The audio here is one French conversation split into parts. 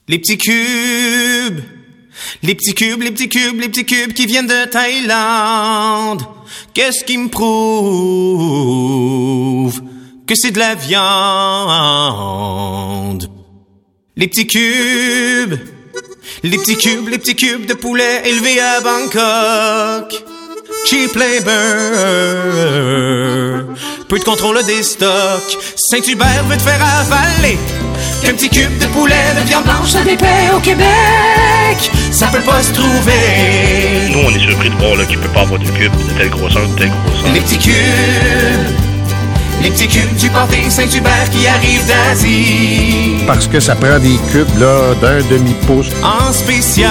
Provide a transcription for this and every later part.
Les petits cubes, les petits cubes, les petits cubes, les petits cubes qui viennent de Thaïlande. Qu'est-ce qui me prouve que c'est de la viande? Les petits cubes, les petits cubes, les petits cubes de poulet élevés à Bangkok. Cheap labor, peu de contrôle des stocks. Saint-Hubert veut te faire avaler qu'un petit cube de poulet de viande blanche à des paix au Québec. Ça peut pas se trouver. Nous, on est surpris de voir là, qu'il peut pas avoir de cube de telle grosseur, de telle grosseur. Les petits cubes du pâté Saint-Hubert qui arrivent d'Asie. Parce que ça prend des cubes là d'un demi-pouce. En spécial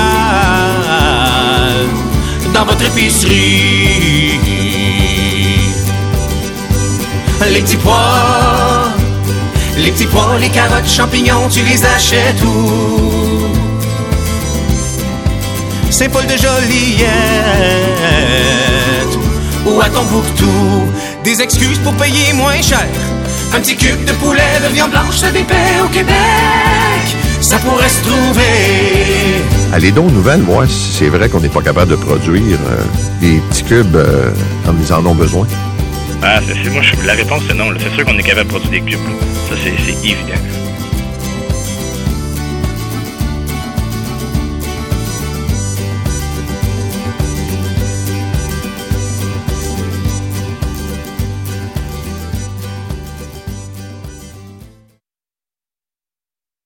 dans votre épicerie. Les petits pois, les petits pois, les carottes, champignons, tu les achètes où? Saint-Paul de Joliette ou à Tombouctou. Des excuses pour payer moins cher. Un petit cube de poulet de viande blanche, ça dépaie au Québec. Ça pourrait se trouver. Allez donc aux nouvelles, moi, c'est vrai qu'on n'est pas capable de produire des petits cubes comme ils en ont besoin. Ah, moi, la réponse c'est non. Là. C'est sûr qu'on est capable de produire des cubes. Là. Ça, c'est évident.